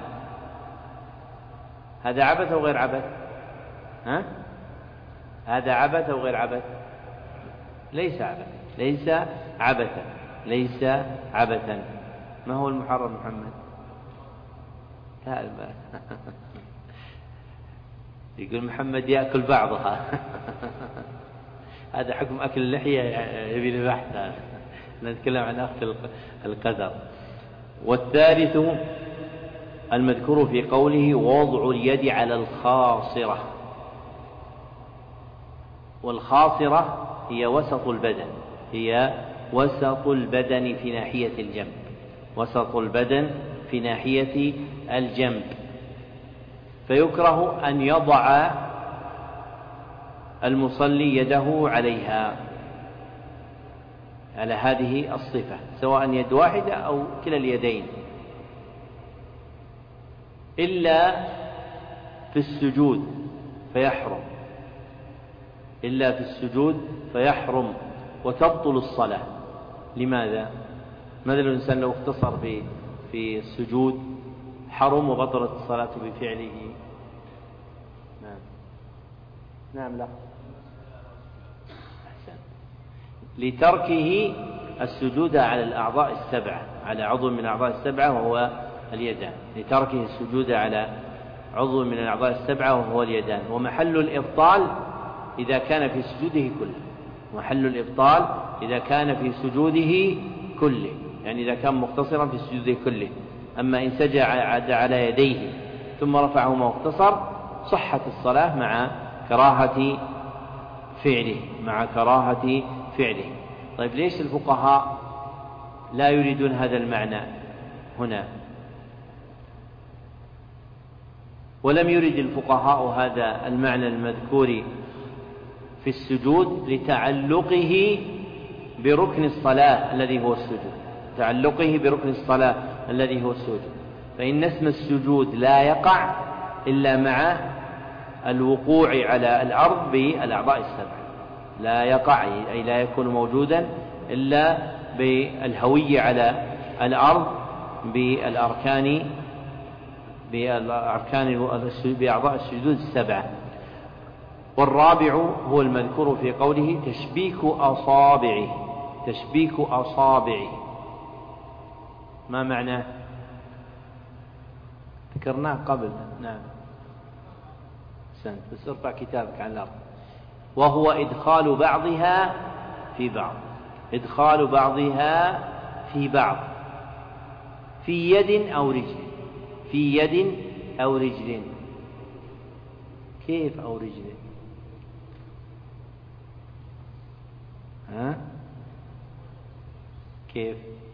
هذا عبث أو غير عبث؟ هذا عبث أو غير عبث؟ ليس عبث، ليس عبثا، ليس عبثا. ما هو المحرم محمد؟ يقول محمد يأكل بعضها. هذا حكم أكل اللحية يبي له بحث، نتكلم عن أخذ القدر. والثالث المذكور في قوله وضع اليد على الخاصرة، والخاصرة هي وسط البدن، هي وسط البدن في ناحية الجنب، وسط البدن في ناحية الجنب. فيكره أن يضع المصلي يده عليها على هذه الصفة، سواء يد واحدة أو كلا اليدين، إلا في السجود فيحرم، إلا في السجود فيحرم وتبطل الصلاة. لماذا؟ مثل الإنسان لو اختصر في السجود حرم وبطلت الصلاة بفعله. نعم لا أحسن. لتركه السجود على الأعضاء السبعة، على عضو من الأعضاء السبعة وهو اليدان، لتركه السجود على عضو من الأعضاء السبعة وهو اليدان. ومحل الإبطال إذا كان في سجوده كله، محل الإبطال إذا كان في سجوده كله، يعني إذا كان مقتصرا في سجوده كله. أما إن سجد على يديه ثم رفعهما واقتصر صحت الصلاة مع كراهة فعله، مع كراهة فعله. طيب ليش الفقهاء لا يريدون هذا المعنى هنا؟ ولم يرد الفقهاء هذا المعنى المذكور في السجود لتعلقه بركن الصلاة الذي هو السجود، تعلقه بركن الصلاة الذي هو السجود. فإن اسم السجود لا يقع إلا مع الوقوع على الأرض بالأعضاء السبع، لا يقع أي لا يكون موجودا إلا بالهوية على الأرض بأعضاء السجود السبعة. والرابع هو المذكور في قوله تشبيك أصابعه، تشبيك أصابعه. ما معناه؟ ذكرناه قبل. نعم بس ارفع كتابك عن الأرض. وهو إدخال بعضها في بعض، إدخال بعضها في بعض، في يد أو رجل، في يد أو رجل. كيف أو رجل؟ كيف؟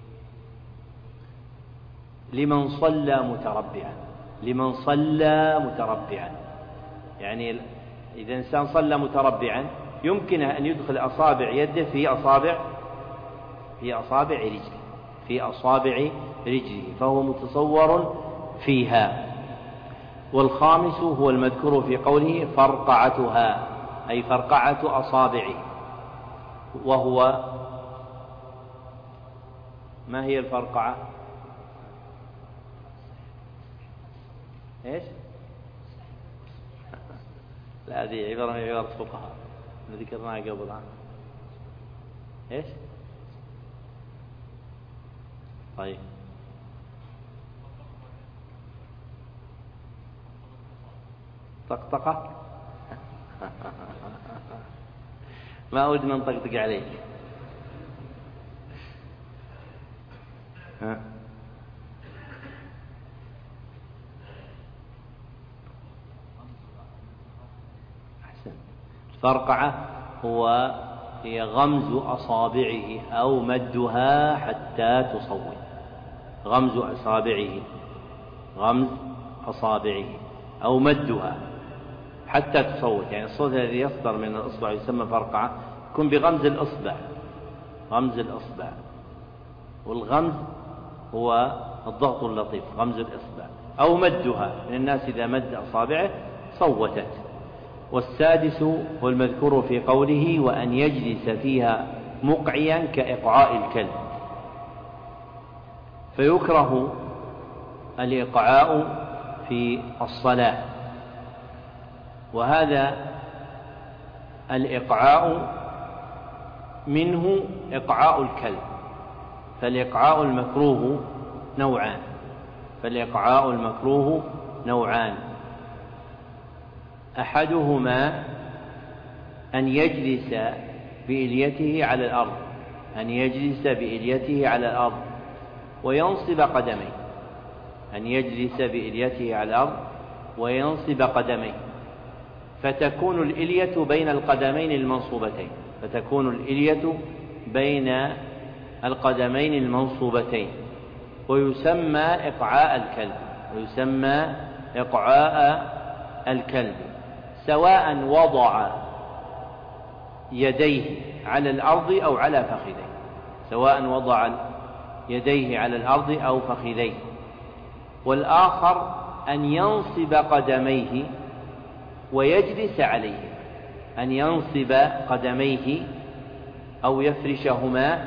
لمن صلى متربعا، لمن صلى متربعا، يعني إذا إنسان صلى متربعا يمكن أن يدخل أصابع يده في أصابع رجله، في أصابع رجله، فهو متصور فيها. والخامس هو المذكور في قوله فرقعتها، أي فرقعة أصابعه. وهو ما هي الفرقعة؟ إيش؟ لا هذه عبارة من عبارة فقهاء ذكرناها قبل. إيش؟ طيب طقطقة. ما أود من طقطق عليك. أحسن. الفرقعة هي غمز أصابعه أو مدها حتى تصوت، غمز أصابعه، غمز أصابعه أو مدها حتى تصوت، يعني الصوت الذي يصدر من الإصبع يسمى فرقعة، يكون بغمز الإصبع، غمز الإصبع. والغمز هو الضغط اللطيف، غمز الإصبع، أو مدها، من الناس إذا مد أصابعه صوتت. والسادس هو المذكور في قوله وأن يجلس فيها مقعيا كإقعاء الكلب، فيكره الإقعاء في الصلاة، وهذا الإقعاء منه إقعاء الكلب، فالإقعاء المكروه نوعان، أحدهما أن يجلس بإليته على الأرض وينصب قدميه، فتكون الإلية بين القدمين المنصوبتين، ويسمى إقعاء الكلب، سواء وضع يديه على الأرض أو فخذيه، والآخر أن ينصب قدميه ويجلس عليهما، أو يفرشهما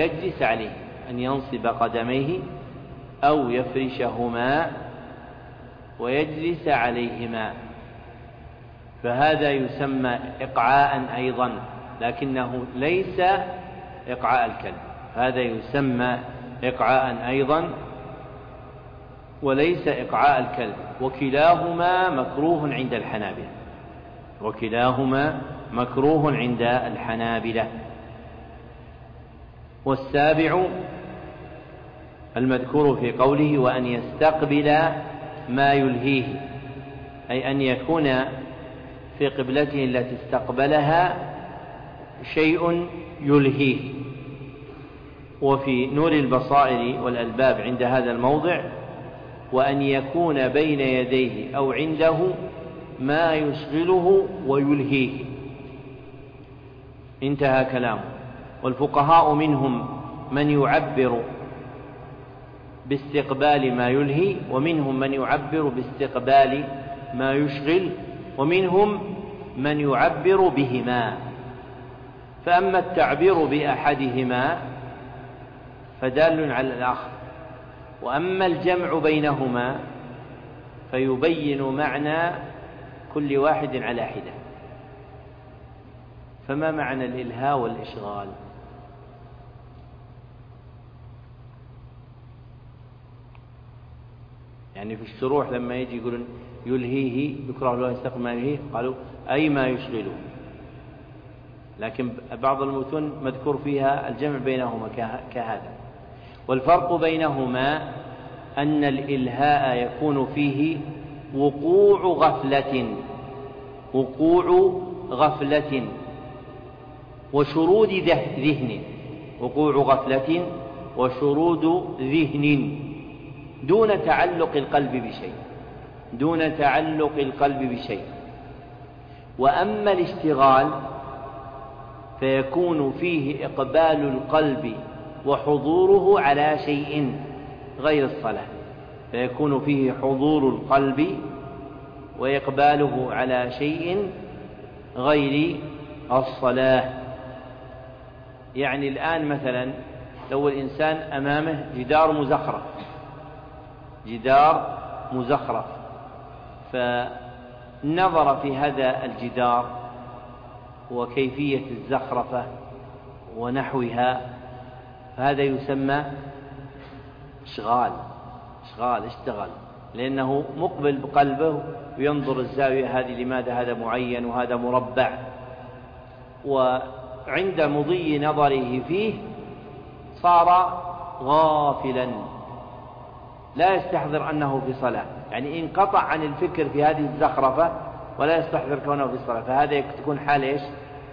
ويجلس عليهما، فهذا يسمى إقعاء أيضا، لكنه ليس إقعاء الكلب، وليس إقعاء الكلب، وكلاهما مكروه عند الحنابلة. والسابع المذكور في قوله وأن يستقبل ما يلهيه، أي أن يكون في قبلته التي استقبلها شيء يلهيه. وفي نور البصائر والألباب عند هذا الموضع وأن يكون بين يديه أو عنده ما يشغله ويلهيه، انتهى كلامه. والفقهاء منهم من يعبر باستقبال ما يلهي، ومنهم من يعبر باستقبال ما يشغل، ومنهم من يعبر بهما، فأما التعبير بأحدهما فدال على الآخر، وأما الجمع بينهما فيبين معنى كل واحد على حدة. فما معنى الإلهاء والإشغال؟ يعني في الشروح لما يجي يقولون يلهيه يكره له يستقبل ما يلهيه، قالوا أي ما يشغله، لكن بعض المتون مذكور فيها الجمع بينهما كهذا. والفرق بينهما أن الإلهاء يكون فيه وقوع غفلة وشرود ذهن دون تعلق القلب بشيء. وأما الاشتغال فيكون فيه إقبال القلب وحضوره على شيء غير الصلاة، فيكون فيه حضور القلب وإقباله على شيء غير الصلاة. يعني الآن مثلا لو الإنسان أمامه جدار مزخرف فنظر في هذا الجدار وكيفية الزخرفة ونحوها، فهذا يسمى اشتغل، لأنه مقبل بقلبه وينظر الزاوية هذه لماذا هذا معين وهذا مربع، وعند مضي نظره فيه صار غافلا لا يستحضر أنه في صلاة، يعني انقطع عن الفكر في هذه الزخرفة ولا يستحضر كونه في الصلاة، فهذا تكون حال إيش؟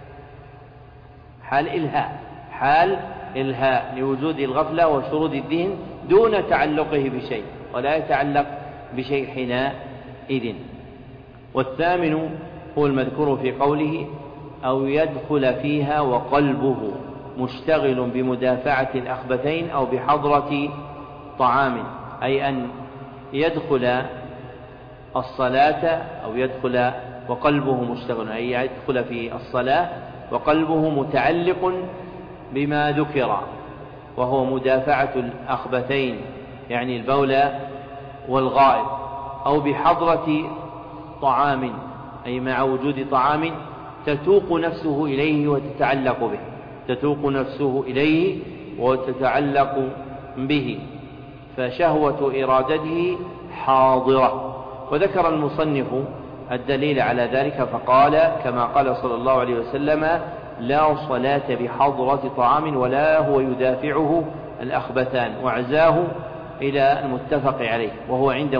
حال إلهاء لوجود الغفلة وشرود الذهن دون تعلقه بشيء، ولا يتعلق بشيء حينئذ. والثامن هو المذكور في قوله أو يدخل فيها وقلبه مشتغل بمدافعة الأخبثين أو بحضرة طعام، أي أن يدخل الصلاة أو يدخل وقلبه مشتغل، أي يدخل في الصلاة وقلبه متعلق بما ذكر، وهو مدافعة الأخبثين يعني البول والغائط، أو بحضرة طعام أي مع وجود طعام تتوق نفسه إليه وتتعلق به، تتوق نفسه إليه وتتعلق به، فشهوة إرادته حاضرة. وذكر المصنف الدليل على ذلك فقال كما قال صلى الله عليه وسلم: لا صلاة بحضرة طعام ولا هو يدافعه الأخبثان، وعزاه إلى المتفق عليه، وهو عند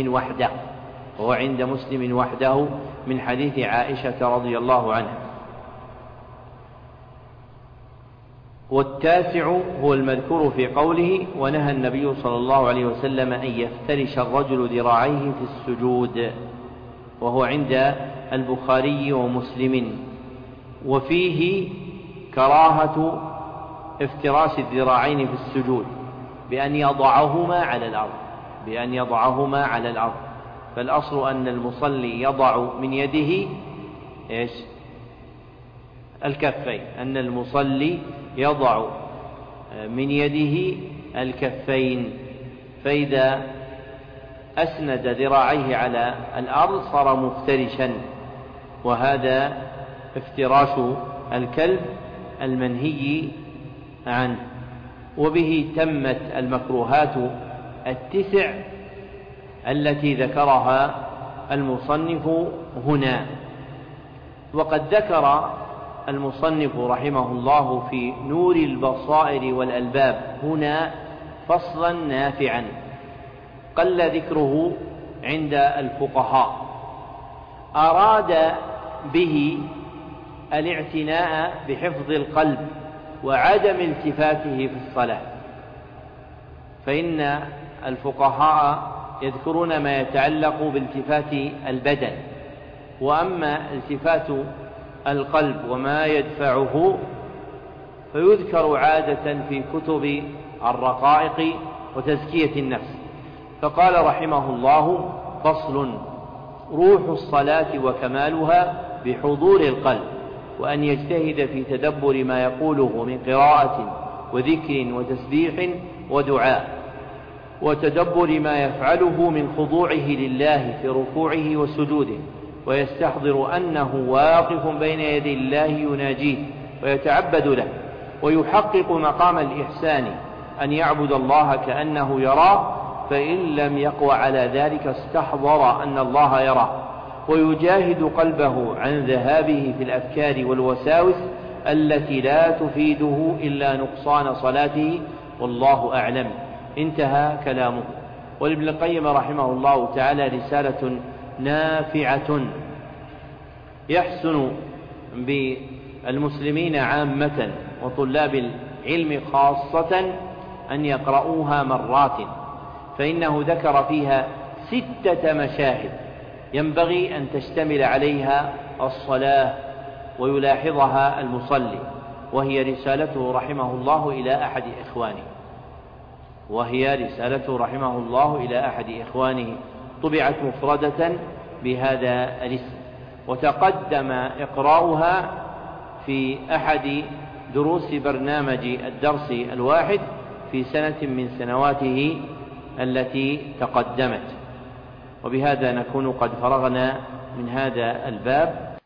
مسلم وحده من حديث عائشة رضي الله عنها. والتاسع هو المذكور في قوله: ونهى النبي صلى الله عليه وسلم أن يفترش الرجل ذراعيه في السجود، وهو عند البخاري ومسلم، وفيه كراهة افتراش الذراعين في السجود بأن يضعهما على الأرض، فالأصل أن المصلي يضع من يده الكفين، فإذا أسند ذراعيه على الأرض صار مفترشا، وهذا افتراش الكلب المنهي عنه. وبه تمت المكروهات 9 التي ذكرها المصنف هنا. وقد ذكر المصنف رحمه الله في نور البصائر والألباب هنا فصلا نافعا قل ذكره عند الفقهاء، أراد به الاعتناء بحفظ القلب وعدم التفاته في الصلاة، فإن الفقهاء يذكرون ما يتعلق بالتفات البدن، وأما التفات القلب وما يدفعه فيذكر عادة في كتب الرقائق وتزكية النفس. فقال رحمه الله: فصل: روح الصلاة وكمالها بحضور القلب، وأن يجتهد في تدبر ما يقوله من قراءة وذكر وتسبيح ودعاء، وتدبر ما يفعله من خضوعه لله في ركوعه وسجوده، ويستحضر أنه واقف بين يدي الله يناجيه ويتعبد له، ويحقق مقام الإحسان أن يعبد الله كأنه يراه، فإن لم يقوى على ذلك استحضر أن الله يراه، ويجاهد قلبه عن ذهابه في الأفكار والوساوس التي لا تفيده إلا نقصان صلاته، والله أعلم. انتهى كلامه. ولابن القيم رحمه الله تعالى رسالة نافعة يحسن بالمسلمين عامة وطلاب العلم خاصة أن يقرؤوها مرات، فإنه ذكر فيها 6 مشاهد ينبغي أن تشتمل عليها الصلاة ويلاحظها المصلي، وهي رسالته رحمه الله إلى أحد إخوانه طبعت مفردة بهذا الاسم، وتقدم إقراؤها في أحد دروس برنامج الدرس الواحد في سنة من سنواته التي تقدمت. وبهذا نكون قد فرغنا من هذا الباب.